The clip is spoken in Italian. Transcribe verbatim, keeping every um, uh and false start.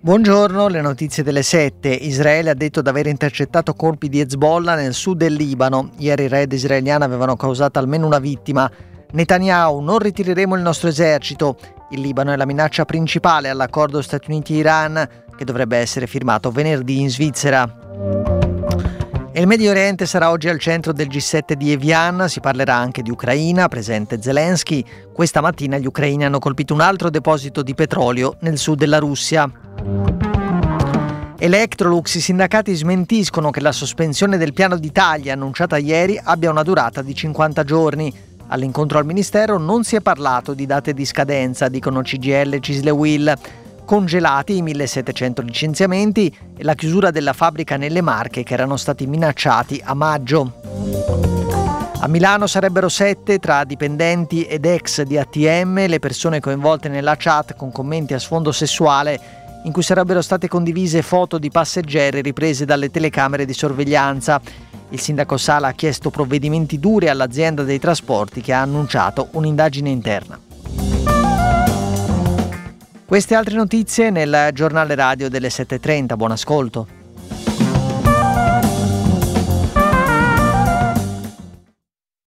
Buongiorno, le notizie delle sette. Israele ha detto di aver intercettato colpi di Hezbollah nel sud del Libano. Ieri i raid israeliani avevano causato almeno una vittima. Netanyahu: non ritireremo il nostro esercito. Il Libano è la minaccia principale all'accordo Stati Uniti-Iran, che dovrebbe essere firmato venerdì in Svizzera. E il Medio Oriente sarà oggi al centro del G sette di Evian. Si parlerà anche di Ucraina, presente Zelensky. Questa mattina gli ucraini hanno colpito un altro deposito di petrolio nel sud della Russia. Electrolux: i sindacati smentiscono che la sospensione del piano d'Italia annunciata ieri abbia una durata di cinquanta giorni. All'incontro al Ministero non si è parlato di date di scadenza, dicono C G I L e Cisle Will. Congelati i millesettecento licenziamenti e la chiusura della fabbrica nelle Marche, che erano stati minacciati a maggio. A Milano sarebbero sette, tra dipendenti ed ex di A T M, le persone coinvolte nella chat con commenti a sfondo sessuale, in cui sarebbero state condivise foto di passeggeri riprese dalle telecamere di sorveglianza. Il sindaco Sala ha chiesto provvedimenti duri all'azienda dei trasporti, che ha annunciato un'indagine interna. Queste altre notizie nel giornale radio delle sette e trenta. Buon ascolto.